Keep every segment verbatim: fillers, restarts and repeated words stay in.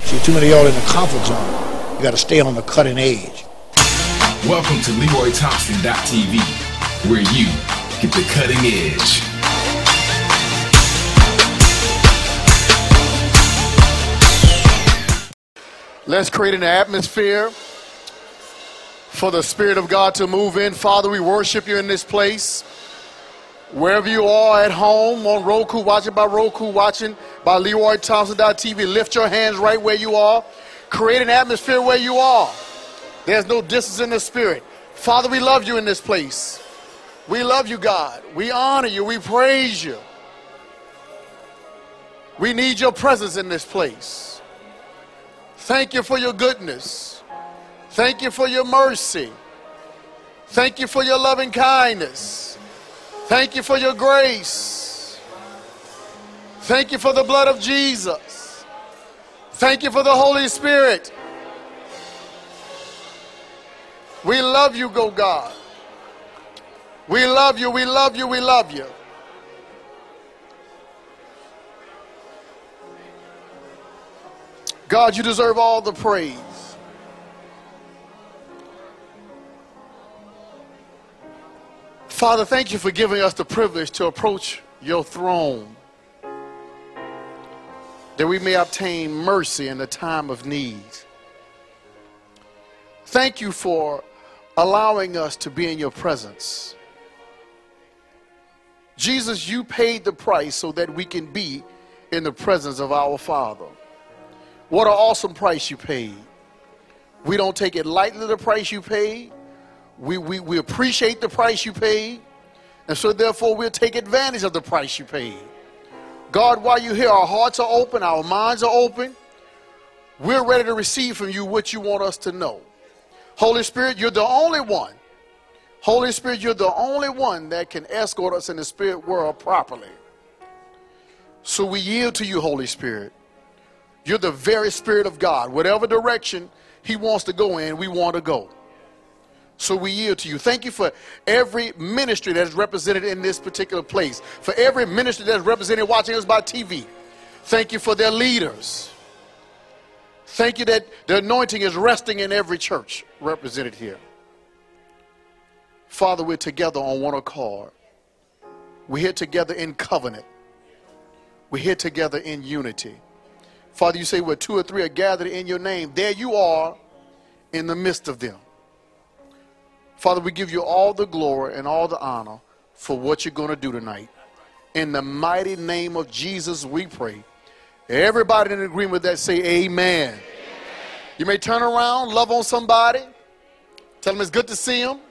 See, too many of y'all in the comfort zone. You got to stay on the cutting edge. Welcome to Leroy Thompson dot T V, where you get the cutting edge. Let's create an atmosphere for the Spirit of God to move in. Father, we worship you in this place. Wherever you are, at home, on Roku, watching by Roku, watching by Leroy Thompson dot T V, lift your hands right where you are. Create an atmosphere where you are. There's no distance in the Spirit. Father, we love you in this place. We love you, God. We honor you. We praise you. We need your presence in this place. Thank you for your goodness. Thank you for your mercy. Thank you for your loving kindness. Thank you for your grace. Thank you for the blood of Jesus. Thank you for the Holy Spirit. We love you, go God. We love you, we love you, we love you. God, you deserve all the praise. Father, thank you for giving us the privilege to approach your throne, that we may obtain mercy in the time of need. Thank you for allowing us to be in your presence. Jesus, you paid the price so that we can be in the presence of our Father. What an awesome price you paid. We don't take it lightly, the price you paid. We, we, we appreciate the price you paid. And so therefore we'll take advantage of the price you paid. God, while you're here, our hearts are open, our minds are open. We're ready to receive from you what you want us to know. Holy Spirit, you're the only one. Holy Spirit, you're the only one that can escort us in the spirit world properly. So we yield to you, Holy Spirit. You're the very Spirit of God. Whatever direction he wants to go in, we want to go. So we yield to you. Thank you for every ministry that is represented in this particular place. For every ministry that is represented watching us by T V. Thank you for their leaders. Thank you that the anointing is resting in every church represented here. Father, we're together on one accord. We're here together in covenant. We're here together in unity. Father, you say where two or three are gathered in your name, there you are in the midst of them. Father, we give you all the glory and all the honor for what you're going to do tonight. In the mighty name of Jesus, we pray. Everybody in agreement with that, say amen. Amen. You may turn around, love on somebody, tell them it's good to see them.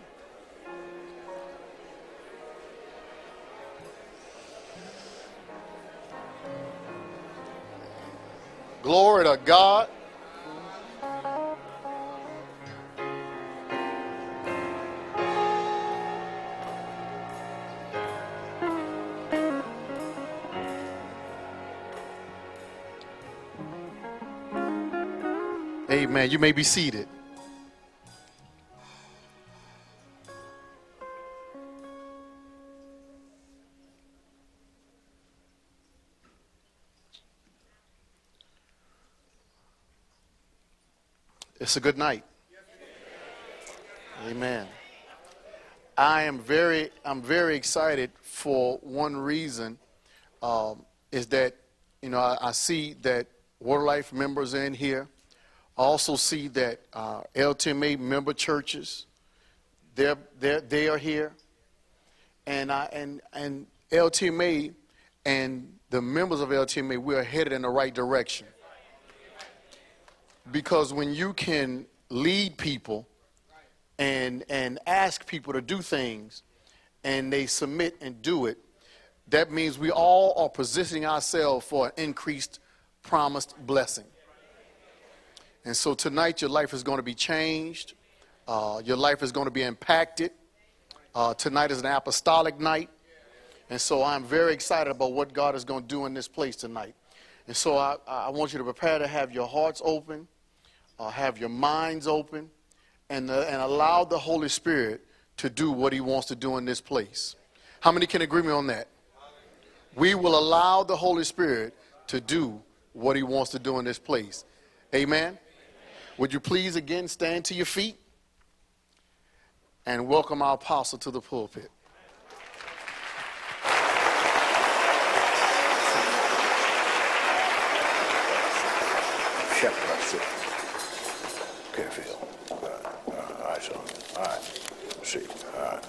Glory to God. Amen. You may be seated. It's a good night. Amen. I am very, I'm very excited for one reason, um, is that, you know, I, I see that Water Life members are in here. I also see that uh, L T M A member churches, they're, they're, they are here. And, I, and, and L T M A and the members of L T M A, we are headed in the right direction. Because when you can lead people and, and ask people to do things and they submit and do it, that means we all are positioning ourselves for an increased promised blessing. And so tonight your life is going to be changed. Uh, your life is going to be impacted. Uh, tonight is an apostolic night. And so I'm very excited about what God is going to do in this place tonight. And so I, I want you to prepare to have your hearts open, uh, have your minds open, and, uh, and allow the Holy Spirit to do what he wants to do in this place. How many can agree with me on that? We will allow the Holy Spirit to do what he wants to do in this place. Amen. Would you please again stand to your feet and welcome our apostle to the pulpit. Shepherd, that's it. Okay, Phil. All right, all right, son. All right. See. All right.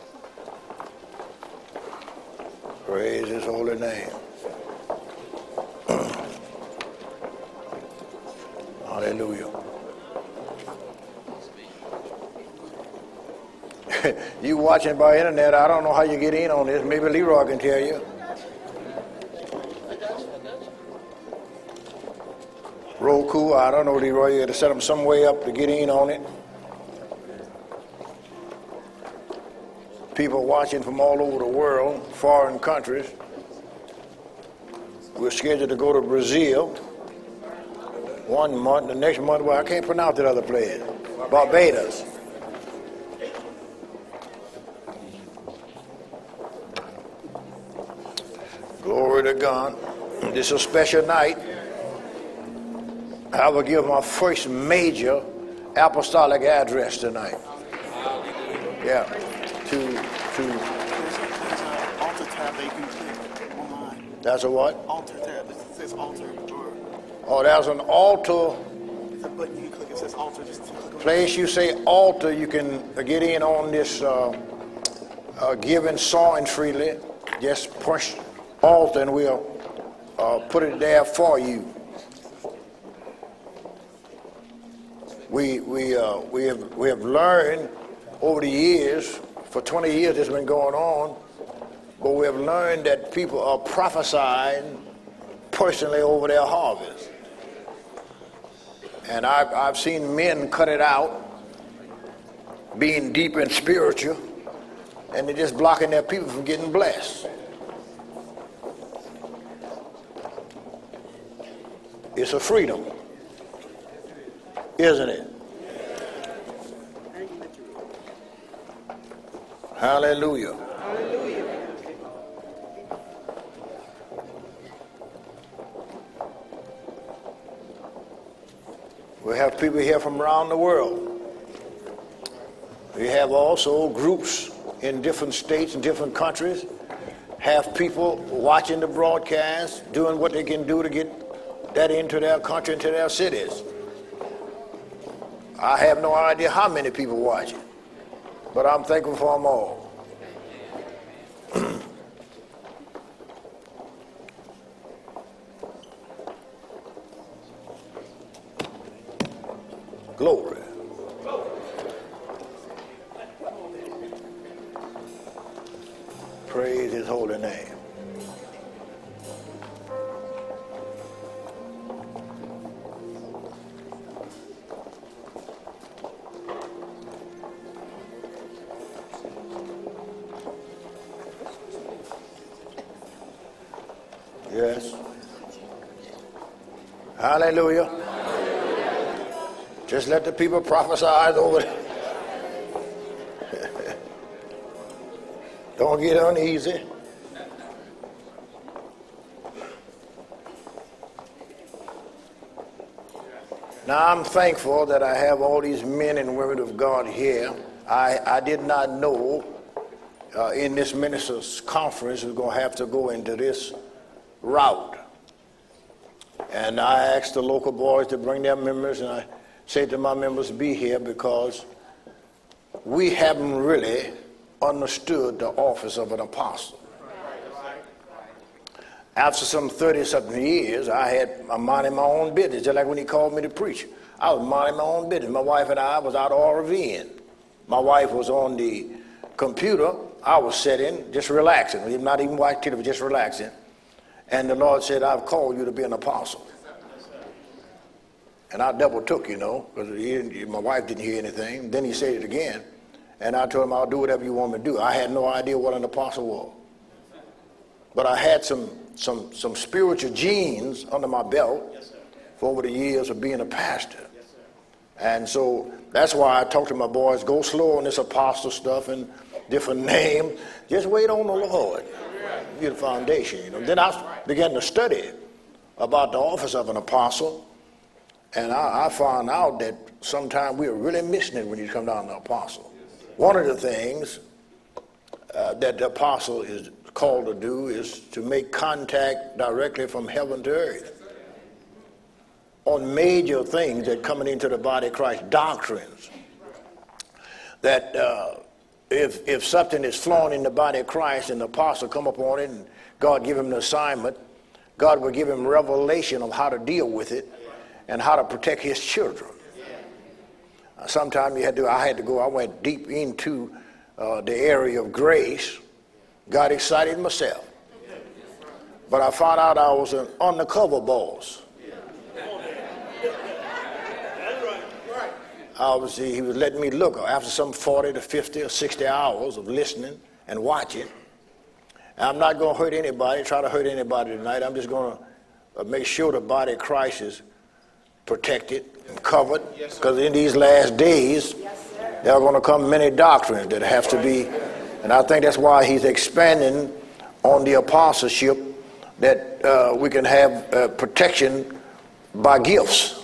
Praise his holy name. Hallelujah. You watching by internet, I don't know how you get in on this. Maybe Leroy can tell you. Roku, I don't know, Leroy. You got to set them some way up to get in on it. People watching from all over the world, foreign countries. We're scheduled to go to Brazil one month. The next month, well, I can't pronounce that other place. Barbados. Glory to God. This is a special night. I will give my first major apostolic address tonight. Yeah. To, to. There's an altar tab that you can click online. That's a what? Altar tab. It says altar. Or Oh, there's an altar. it's a button you can click. It says altar. Just click on Place you say altar, you can get in on this uh, uh, giving, sowing freely. Just push altar and we'll uh, put it there for you. We we uh, we have we have learned over the years. For twenty years it's been going on, but we have learned that people are prophesying personally over their harvest. And I've, I've seen men cut it out, being deep and spiritual, and they're just blocking their people from getting blessed. It's a freedom, isn't it? Hallelujah. Hallelujah. We have people here from around the world. We have also groups in different states and different countries, have people watching the broadcast, doing what they can do to get that into their country, into their cities. I have no idea how many people watching. But I'm thankful for them all. Glory. Praise his holy name. Yes. Hallelujah. Hallelujah. Just let the people prophesy over it. Don't get uneasy. Now I'm thankful that I have all these men and women of God here. I, I did not know uh, in this ministers' conference we're going to have to go into this route. And I asked the local boys to bring their members, and I said to my members, be here because we haven't really understood the office of an apostle. After some thirty-something years, I had I'm minding my own business, just like when he called me to preach. I was minding my own business. My wife and I was out RVing. My wife was on the computer. I was sitting, just relaxing, not even watching television, just relaxing. And the Lord said, I've called you to be an apostle. And I double took, you know, because my wife didn't hear anything. Then he said it again. And I told him, I'll do whatever you want me to do. I had no idea what an apostle was. But I had some some some spiritual genes under my belt for over the years of being a pastor. And so that's why I talk to my boys, go slow on this apostle stuff and different name. Just wait on the Lord. Get a foundation, you know. Then I began to study about the office of an apostle. And I, I found out that sometimes we are really missing it when you come down to the apostle. One of the things uh, that the apostle is called to do is to make contact directly from heaven to earth on major things that coming into the body of Christ, doctrines. That uh, if, if something is flowing in the body of Christ and the apostle come upon it and God give him an assignment, God will give him revelation of how to deal with it and how to protect his children. Uh, Sometimes you had to, I had to go, I went deep into uh, the area of grace, got excited myself. But I found out I was an undercover boss. Obviously, he was letting me look after some forty to fifty or sixty hours of listening and watching. And I'm not going to hurt anybody, try to hurt anybody tonight. I'm just going to make sure the body of Christ is protected and covered, because in these last days there are going to come many doctrines that have to be, and I think that's why he's expanding on the apostleship, that uh, we can have uh, protection by gifts.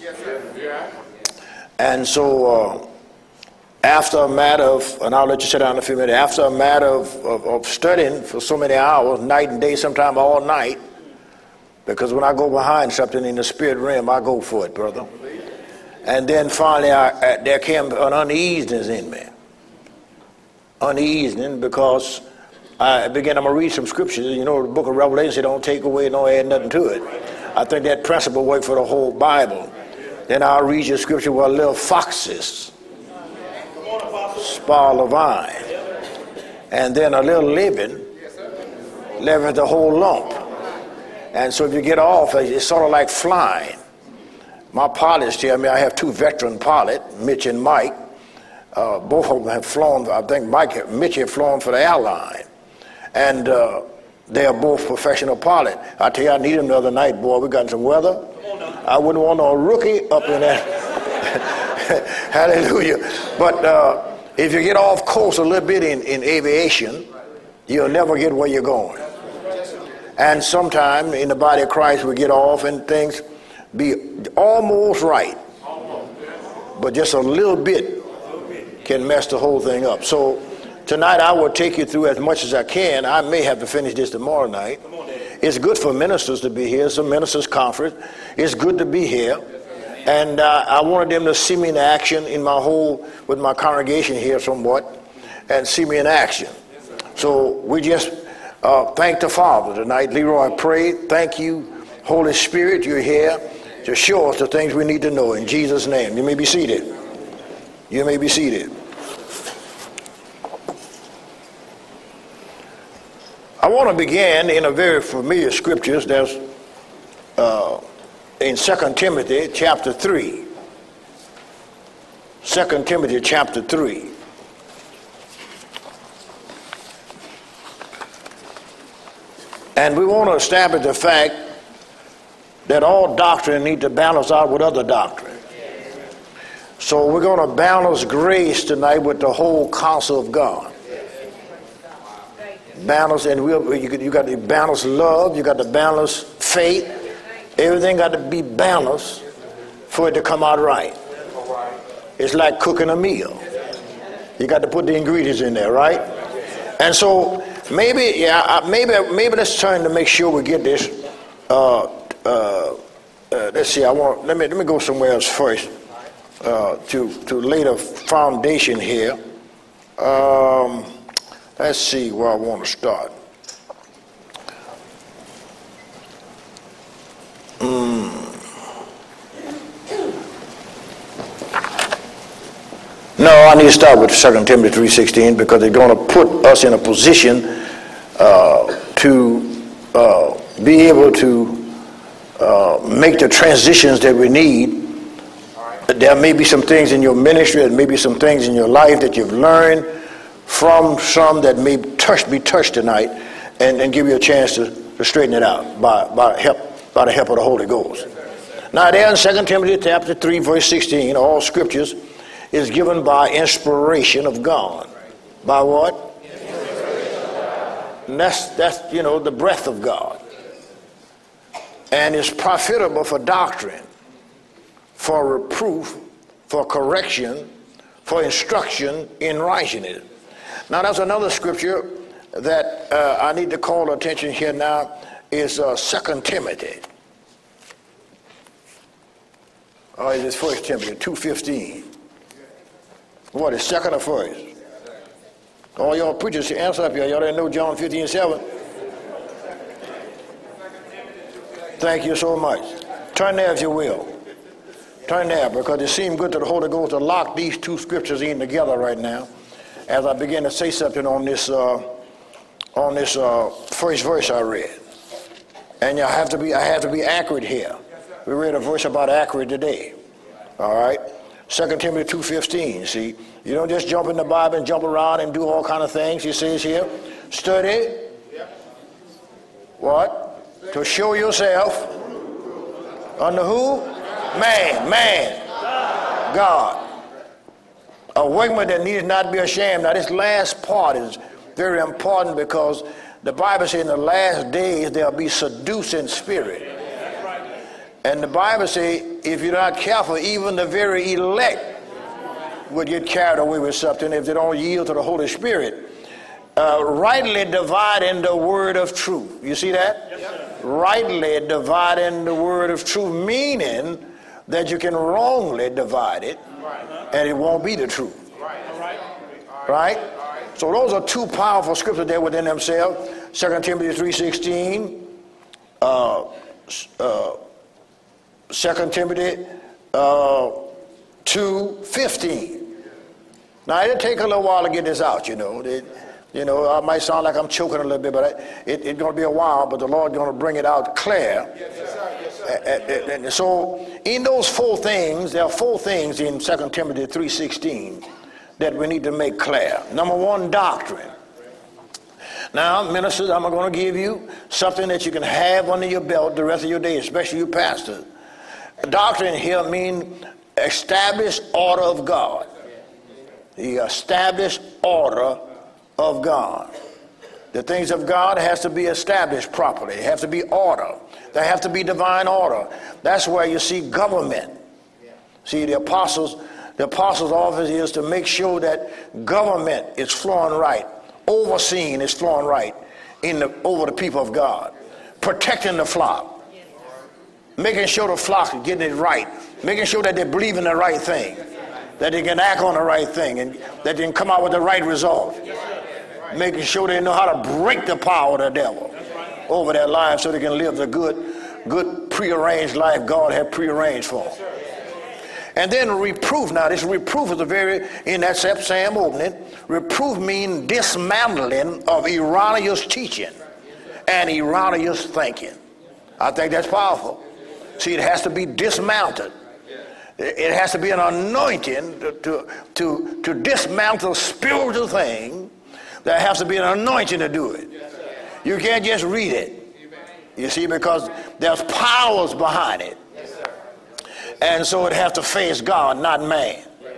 And so uh, after a matter of, and I'll let you sit down in a few minutes, after a matter of, of, of studying for so many hours, night and day, sometimes all night, because when I go behind something in the spirit realm, I go for it, brother. And then finally, I, I, there came an uneasiness in me. Uneasiness because I began, I'm going to read some scriptures. You know, the book of Revelation, don't take away, don't add nothing to it. I think that principle works for the whole Bible. Then I'll read your scripture where little foxes spoil the vine. And then a little leaven leavens the whole lump. And so if you get off, it's sort of like flying. My pilots tell me, I have two veteran pilots, Mitch and Mike. Uh, both of them have flown, I think Mike, Mitch had flown for the airline. And uh, they are both professional pilots. I tell you, I need them the other night, boy. We got some weather. I wouldn't want no rookie up in there. Hallelujah. But uh, if you get off course a little bit in, in aviation, you'll never get where you're going. And sometime in the body of Christ we get off and things be almost right, but just a little bit can mess the whole thing up. So tonight I will take you through as much as I can. I may have to finish this tomorrow night. It's good for ministers to be here. It's a ministers conference. It's good to be here. And uh, I wanted them to see me in action in my whole, with my congregation here somewhat, and see me in action. So we just Uh, thank the Father tonight. Leroy, I pray. Thank you, Holy Spirit. You're here to show us the things we need to know. In Jesus' name. You may be seated. You may be seated. I want to begin in a very familiar scriptures. There's uh, in Second Timothy chapter three. Second Timothy chapter three. And we want to establish the fact that all doctrine needs to balance out with other doctrine. So we're going to balance grace tonight with the whole counsel of God. Balance, and we'll, you, you got to balance love, you got to balance faith. Everything got to be balanced for it to come out right. It's like cooking a meal. You got to put the ingredients in there, right? And so maybe, yeah, maybe, maybe let's turn to make sure we get this. Uh, uh, uh, let's see. I want. Let me let me go somewhere else first uh, to to lay the foundation here. Um, let's see where I want to start. Mm. No, I need to start with Second Timothy three sixteen because they're going to put us in a position uh, to uh, be able to uh, make the transitions that we need. There may be some things in your ministry, there may be some things in your life that you've learned from some that may touch, be touched tonight, and, and give you a chance to, to straighten it out by, by, help, by the help of the Holy Ghost. Now there in Second Timothy chapter three verse sixteen, all scriptures is given by inspiration of God. By what? And that's, that's, you know, the breath of God. And it's profitable for doctrine, for reproof, for correction, for instruction in righteousness. Now that's another scripture that uh, I need to call attention here now is uh, Second Timothy. Or is it First Timothy two fifteen? What is second or first? All y'all preachers, answer up here. Y'all didn't know John fifteen seven? Thank you so much. Turn there if you will. Turn there, because it seemed good to the Holy Ghost to lock these two scriptures in together right now as I begin to say something on this uh, on this uh, first verse I read. And you have to be I have to be accurate here. We read a verse about accurate today. All right? Second Timothy two fifteen. See, you don't just jump in the Bible and jump around and do all kind of things. He says here, study what? To show yourself under who? Man, man, God. A workman that needs not be ashamed. Now this last part is very important because the Bible says in the last days there'll be seducing spirit. And the Bible says if you're not careful, even the very elect will get carried away with something if they don't yield to the Holy Spirit. Uh, rightly dividing the word of truth. You see that? Yes, sir. Rightly dividing the word of truth, meaning that you can wrongly divide it and it won't be the truth. Right? So those are two powerful scriptures there within themselves. Second Timothy three sixteen, uh, uh, Second Timothy uh, two fifteen. Now it'll take a little while to get this out, you know. It, You know, I might sound like I'm choking a little bit, but it's it, going to be a while, but the Lord's going to bring it out clear. Yes, sir. Yes, sir. And, and, and so in those four things, there are four things in Second Timothy three sixteen that we need to make clear. Number one, doctrine. Now, ministers, I'm going to give you something that you can have under your belt the rest of your day, especially you pastors. Doctrine here means established order of God. The established order of God. The things of God has to be established properly. It has to be order. There has to be divine order. That's where you see government. See, the apostles, the apostles' office is to make sure that government is flowing right, overseeing is flowing right in the over the people of God, protecting the flock, making sure the flock is getting it right, making sure that they believe in the right thing, that they can act on the right thing, and that they can come out with the right result. Making sure they know how to break the power of the devil over their lives so they can live the good, good prearranged life God had prearranged for them. And then reproof. Now this reproof is a very, in that same opening, reproof means dismantling of erroneous teaching and erroneous thinking. I think that's powerful. See, it has to be dismounted. It has to be an anointing to, to, to, to dismantle spiritual things. There has to be an anointing to do it. You can't just read it. You see, because there's powers behind it. And so it has to face God, not man.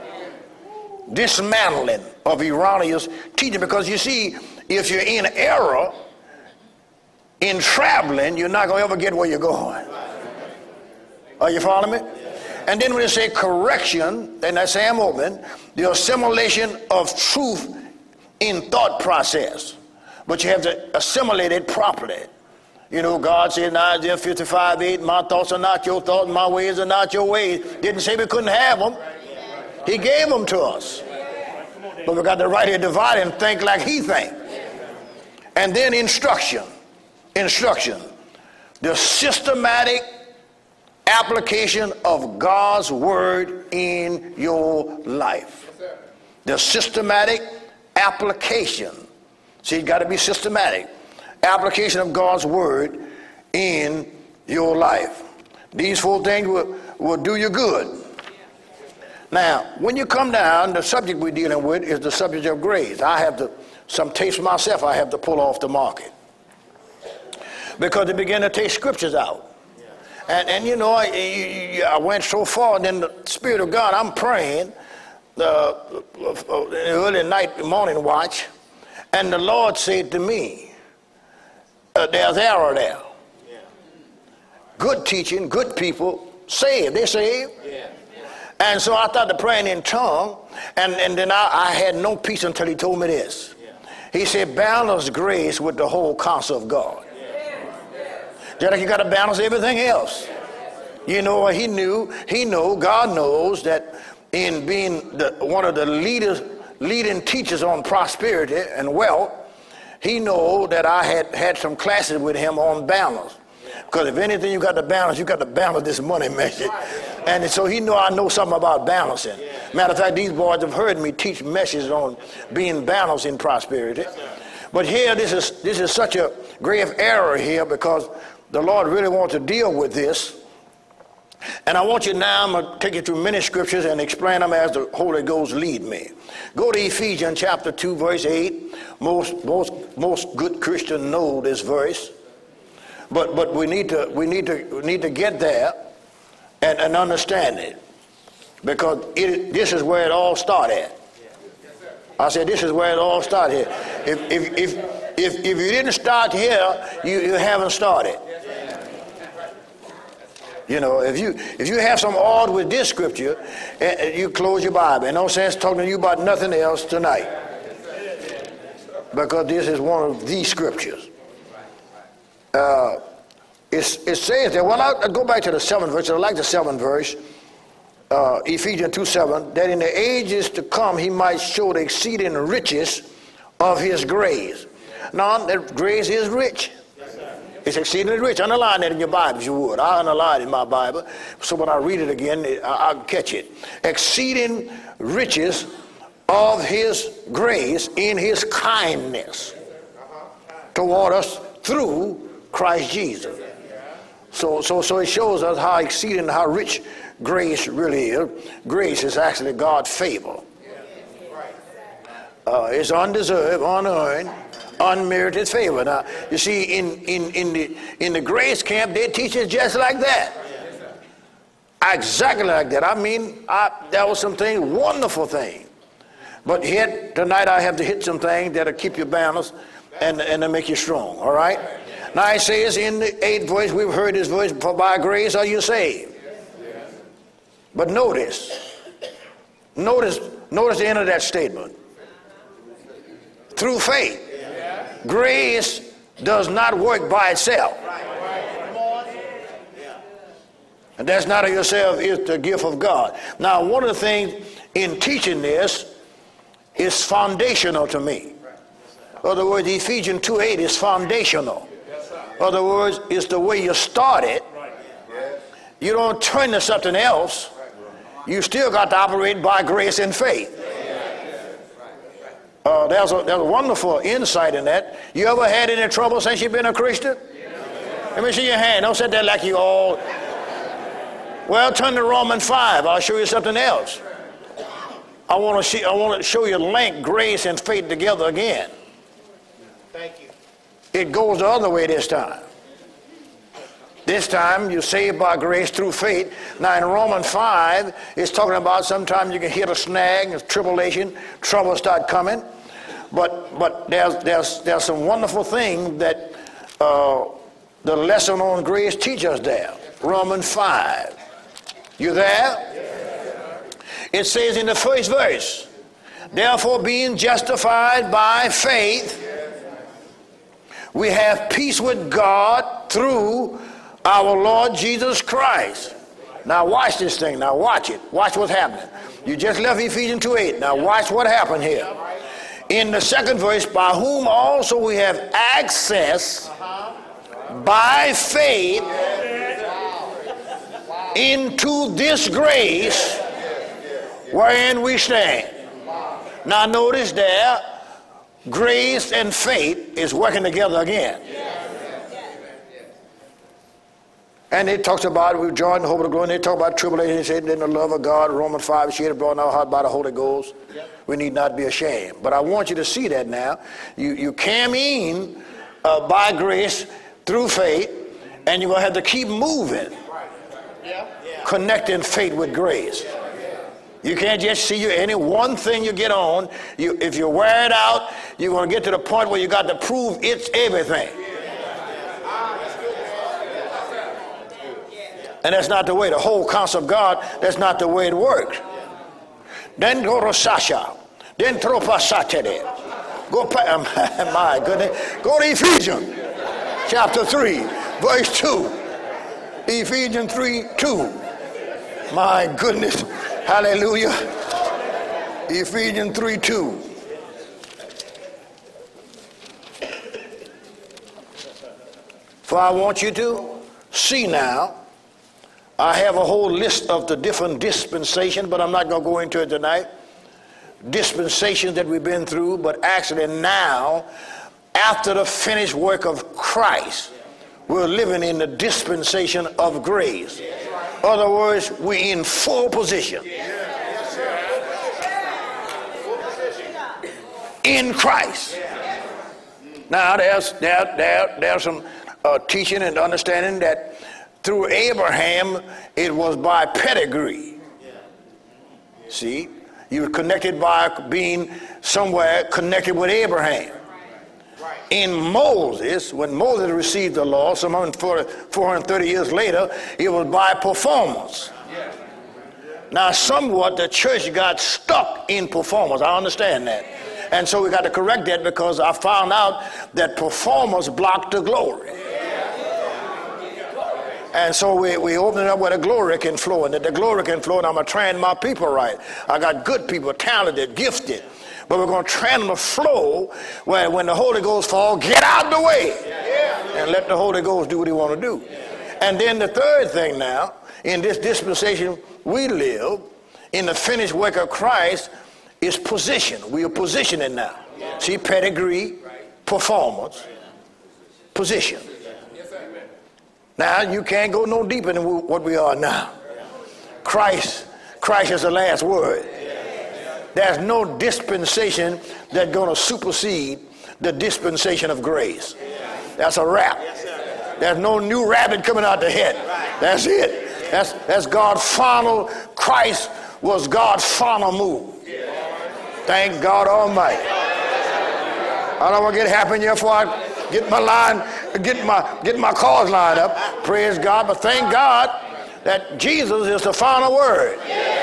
Dismantling of erroneous teaching. Because you see, if you're in error, in traveling, you're not going to ever get where you're going. Are you following me? And then when they say correction, and that's Sam Open, the assimilation of truth in thought process, but you have to assimilate it properly. You know, God said in Isaiah fifty-five eight, my thoughts are not your thoughts, my ways are not your ways. Didn't say we couldn't have them. He gave them to us. But we got the right to divide and think like he thinks. And then instruction. Instruction. The systematic application of God's word in your life. The systematic application. See, it's got to be systematic. Application of God's word in your life. These four things will, will do you good. Now, when you come down, the subject we're dealing with is the subject of grace. I have to, some tapes myself I have to pull off the market. Because they begin to take scriptures out. And, and you know, I, I went so far, and then the Spirit of God, I'm praying, the uh, early night, morning watch, and the Lord said to me, uh, there's error there. Good teaching, good people, saved. They saved. Yeah. And so I started praying in tongue, and, and then I, I had no peace until he told me this. Yeah. He said, balance grace with the whole counsel of God. Yeah. Just like you got to balance everything else. You know, he knew, he knew, God knows that in being the, one of the leaders, leading teachers on prosperity and wealth, he knew that I had had some classes with him on balance. Because if anything you got to balance, you got to balance this money message. And so he knew I know something about balancing. Matter of fact, these boys have heard me teach messages on being balanced in prosperity. But here, this is this is such a grave error here, because the Lord really wants to deal with this. And I want you now, I'm going to take you through many scriptures and explain them as the Holy Ghost lead me. Go to Ephesians chapter two, verse eight. Most most most good Christians know this verse. But but we need to we need to we need to get there and, and understand it, because it, this is where it all started. I said this is where it all started. If if if if, if you didn't start here, you, you haven't started. You know, if you if you have some odd with this scripture, uh, you close your Bible. No sense talking to you about nothing else tonight, because this is one of these scriptures. Uh, it, it says that, well, I'll, I'll go back to the seventh verse. I like the seventh verse, uh, Ephesians two seven, that in the ages to come he might show the exceeding riches of his grace. Now, that grace is rich. It's exceedingly rich. Underline that in your Bible if you would. I underline it in my Bible, so when I read it again, I, I'll catch it. Exceeding riches of his grace in his kindness toward us through Christ Jesus. So, so, so it shows us how exceeding, how rich grace really is. Grace is actually God's favor. Uh, it's undeserved, unearned, unmerited favor. Now, you see, in, in, in the in the grace camp, they teach it just like that. Exactly like that. I mean, I, that was some things, wonderful thing. But yet, tonight I have to hit some things that'll keep you balanced and, and to make you strong, all right? Now it says in the eighth verse, we've heard this verse, for by grace are you saved. But notice, notice, notice the end of that statement. Through faith. Grace does not work by itself. And that's not of yourself, it's the gift of God. Now, one of the things in teaching this is foundational to me. In other words, Ephesians two eight is foundational. In other words, it's the way you started. You don't turn to something else. You still got to operate by grace and faith. Uh, there's, a, there's a wonderful insight in that. You ever had any trouble since you've been a Christian? Let me see your hand. Don't sit there like you all... Well, turn to Romans five. I'll show you something else. I want to see. I want to show you link grace and faith together again. Thank you. It goes the other way this time. This time you're saved by grace through faith. Now in Romans five, it's talking about sometimes you can hit a snag, a tribulation, trouble start coming. But but there's there's there's some wonderful thing that uh, the lesson on grace teaches us there. Romans five. You there? Yes. It says in the first verse, therefore being justified by faith, we have peace with God through our Lord Jesus Christ. Now watch this thing. Now watch it. Watch what's happening. You just left Ephesians two eight. Now watch what happened here. In the second verse, by whom also we have access by faith into this grace wherein we stand. Now notice there, grace and faith is working together again. And it talks about, we join the hope of the glory, and they talk about tribulation, they say, in the love of God, Romans five, shed abroad in our heart by the Holy Ghost. We need not be ashamed. But I want you to see that now. You, you came in uh, by grace through faith, and you're going to have to keep moving. Connecting faith with grace. You can't just see you any one thing you get on. You, if you wear it out, you're going to get to the point where you got to prove it's everything. And that's not the way. The whole counsel of God, that's not the way it works. Then go to Sasha. Then Tropasatede. Go, my goodness. Go to Ephesians chapter three, verse two. Ephesians three, two. My goodness. Hallelujah. Ephesians three, two. For I want you to see now, I have a whole list of the different dispensations, but I'm not going to go into it tonight. Dispensations that we've been through, but actually now, after the finished work of Christ, we're living in the dispensation of grace. In other words, we're in full position. In Christ. Now, there's, there, there, there's some uh, teaching and understanding that through Abraham, it was by pedigree. See? You were connected by being somewhere connected with Abraham. In Moses, when Moses received the law, some four hundred thirty years later, it was by performance. Now, somewhat the church got stuck in performance. I understand that. And so we got to correct that because I found out that performance blocked the glory. And so we, we open it up where the glory can flow, and that the glory can flow, and I'm going to train my people right. I got good people, talented, gifted. But we're going to train them to flow where when the Holy Ghost falls, get out of the way. And let the Holy Ghost do what he want to do. And then the third thing now, in this dispensation we live, in the finished work of Christ, is position. We are positioning now. See, pedigree, performance, position. Now, you can't go no deeper than what we are now. Christ, Christ is the last word. There's no dispensation that's going to supersede the dispensation of grace. That's a wrap. There's no new rabbit coming out the head. That's it. That's, that's God's final, Christ was God's final move. Thank God Almighty. I don't want to get happy here before I get my line, get my get my cause lined up. Praise God. But thank God that Jesus is the final word.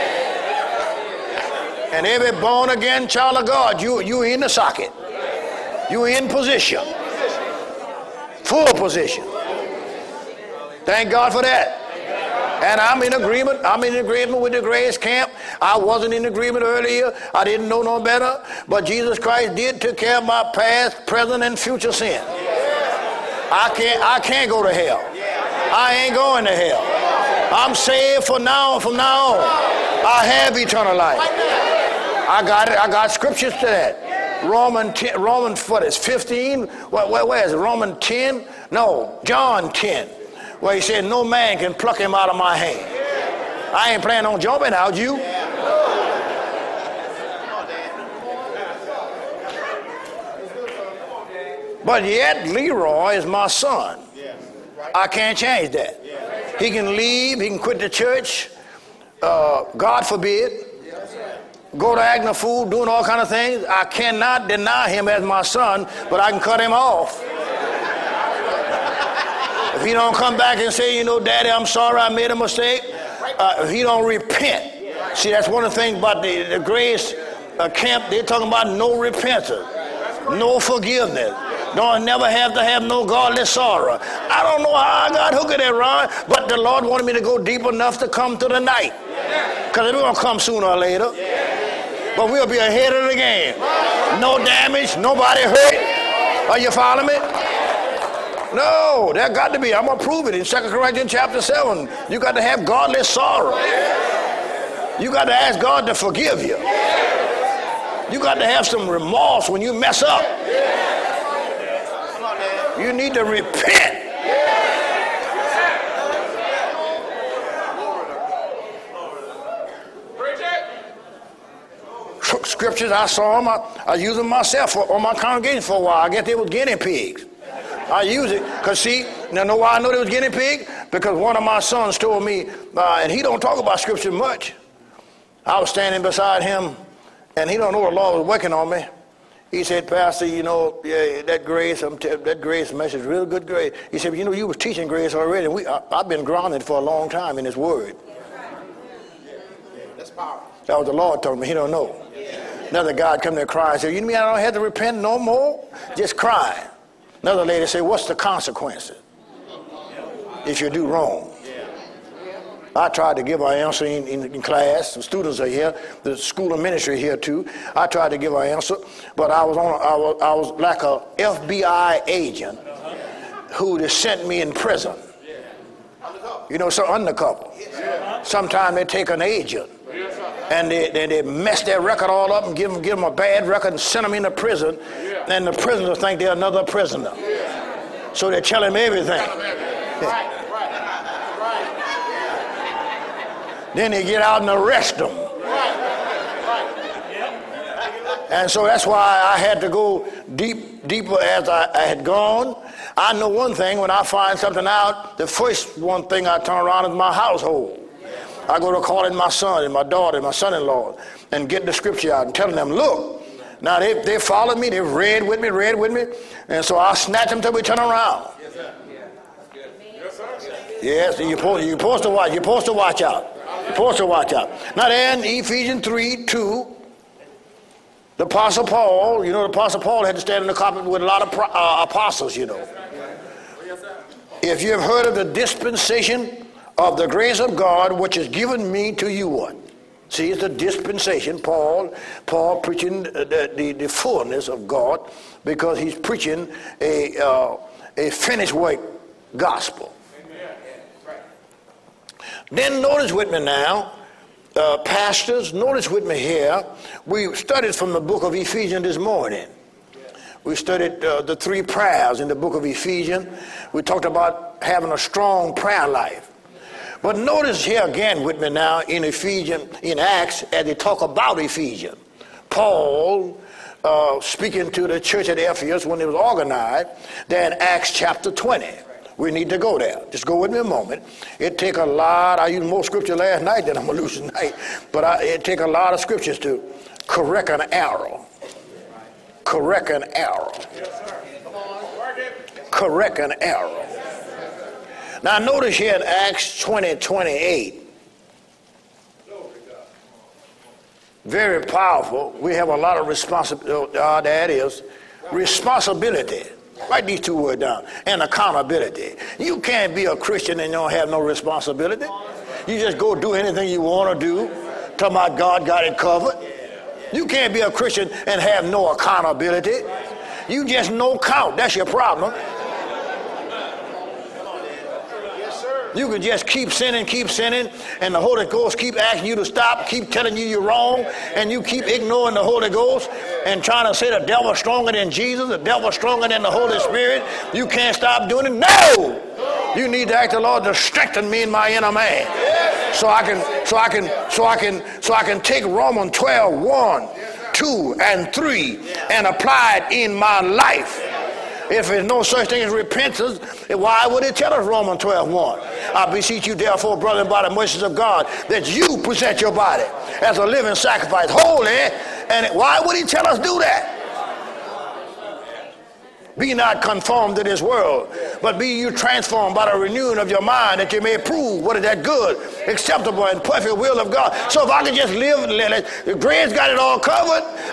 And every born again child of God, you you in the socket. You in position. Full position. Thank God for that. And I'm in agreement. I'm in agreement with the Grace Camp. I wasn't in agreement earlier. I didn't know no better. But Jesus Christ did take care of my past, present, and future sin. I can't, I can't go to hell. I ain't going to hell. I'm saved from now, from now on. I have eternal life. I got it. I got scriptures to that. Roman ten, Roman what is fifteen? Where, where, where is it? Roman ten? No, John ten. Where he said, no man can pluck him out of my hand. I ain't planning on jumping out, you. But yet, Leroy is my son. I can't change that. He can leave, he can quit the church, uh, God forbid, go to acting a fool, doing all kind of things. I cannot deny him as my son, but I can cut him off. If he don't come back and say, you know, Daddy, I'm sorry I made a mistake, uh, if he don't repent. See, that's one of the things about the, the Grace uh, Camp. They're talking about no repentance, no forgiveness. Don't never have to have no godly sorrow. I don't know how I got hooked at that, Ron, but the Lord wanted me to go deep enough to come to the night. Because it's going to come sooner or later. But we'll be ahead of the game. No damage, nobody hurt. Are you following me? No, there got to be. I'm going to prove it in Second Corinthians chapter seven. You got to have godly sorrow. You got to ask God to forgive you. You got to have some remorse when you mess up. You need to repent. Scriptures, I saw them. I, I use them myself for, on my congregation for a while. I guess they were guinea pigs. I use it because, see, now know why I know they was guinea pig? Because one of my sons told me, uh, and he don't talk about Scripture much. I was standing beside him, and he don't know the Lord was working on me. He said, Pastor, you know, yeah, that grace, I'm t- that grace message, real good grace. He said, you know, you was teaching grace already. We, I, I've been grounded for a long time in His Word. That's powerful. That was the Lord told me. He don't know. Another God come there crying and said, you mean I don't have to repent no more? Just crying. Another lady said, what's the consequences if you do wrong? I tried to give her answer in, in, in class. The students are here. The school of ministry here too. I tried to give her answer, but I was on. I was, I was like a F B I agent who just sent me in prison. You know, so undercover. Sometimes they take an agent and they, they, they mess their record all up and give them, give them a bad record and send them into prison, and the prisoners think they're another prisoner. So they tell him everything. Then they get out and arrest them. And so that's why I had to go deep, deeper as I, I had gone. I know one thing, when I find something out, the first one thing I turn around is my household. I go to calling my son and my daughter and my son-in-law and get the scripture out and telling them, look, now they, they followed me, they've read with me, read with me, and so I snatch them till we turn around. Yes, you're supposed, you're supposed to watch, you're supposed to watch out. You're supposed to watch out. Now then, Ephesians three, two, the Apostle Paul, you know, the Apostle Paul had to stand in the carpet with a lot of pro, uh, apostles, you know. If you have heard of the dispensation of the grace of God, which is given me to you, what? See, it's the dispensation. Paul, Paul preaching the, the, the fullness of God, because he's preaching a, uh, a finished work gospel. Then notice with me now, uh, pastors, notice with me here, we studied from the book of Ephesians this morning. We studied uh, the three prayers in the book of Ephesians. We talked about having a strong prayer life. But notice here again with me now in Ephesians, in Acts, as they talk about Ephesians. Paul, uh, speaking to the church at Ephesus when it was organized, there in Acts chapter twenty. We need to go there. Just go with me a moment. It take a lot. I used more scripture last night than I'm going to lose tonight. But I, it take a lot of scriptures to correct an error. Correct an error. Correct an error. Now notice here in Acts twenty, twenty-eight. Very powerful. We have a lot of responsibility. Uh, that is responsibility. Write these two words down. And accountability. You can't be a Christian and you don't have no responsibility. You just go do anything you want to do. Talking about God got it covered. You can't be a Christian and have no accountability. You just no count. That's your problem. You can just keep sinning, keep sinning, and the Holy Ghost keep asking you to stop, keep telling you you're wrong, and you keep ignoring the Holy Ghost and trying to say the devil's stronger than Jesus, the devil's stronger than the Holy Spirit. You can't stop doing it. No! You need to ask the Lord to strengthen me in my inner man. So I can, so I can, so I can, so I can take Romans twelve, one, two, and three and apply it in my life. If there's no such thing as repentance, why would it tell us Romans twelve, one? I beseech you therefore, brother, by the mercies of God, that you present your body as a living sacrifice, holy. And why would he tell us do that? Be not conformed to this world, but be you transformed by the renewing of your mind, that you may prove what is that good, acceptable, and perfect will of God. So if I can just live, if Greg's got it all covered,